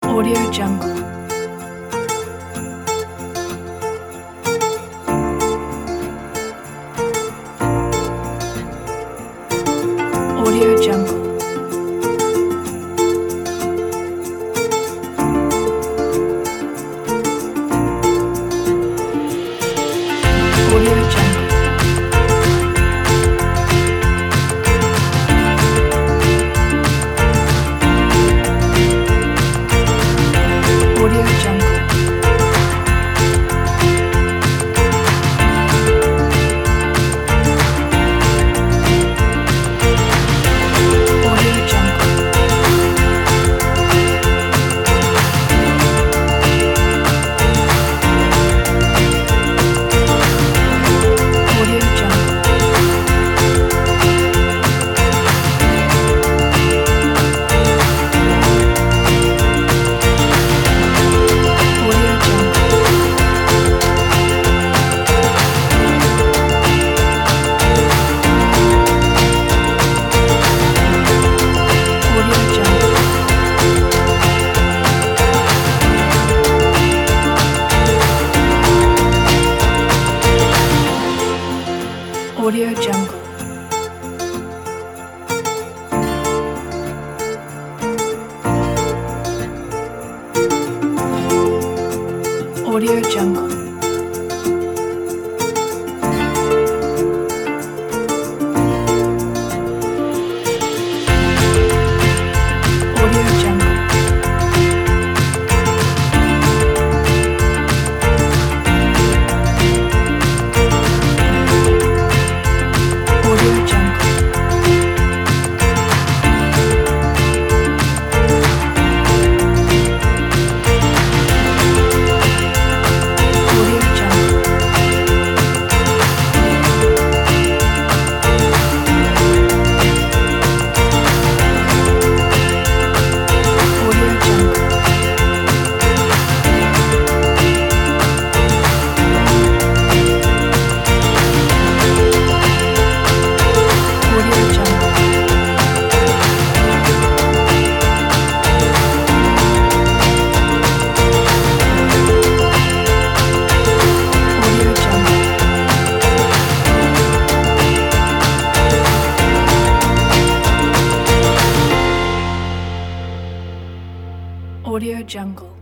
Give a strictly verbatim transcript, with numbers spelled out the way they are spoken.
Audio Jungle. Audio Jungle. Audio Jungle. Audio Jungle. Audio Jungle. Audio Jungle. Audio Jungle. Audio Jungle. Audio Jungle. Audio Jungle. Audio Jungle. Audio Jungle. Audio Jungle. Audio Jungle. Audio Jungle. Audio Jungle. Audio Jungle.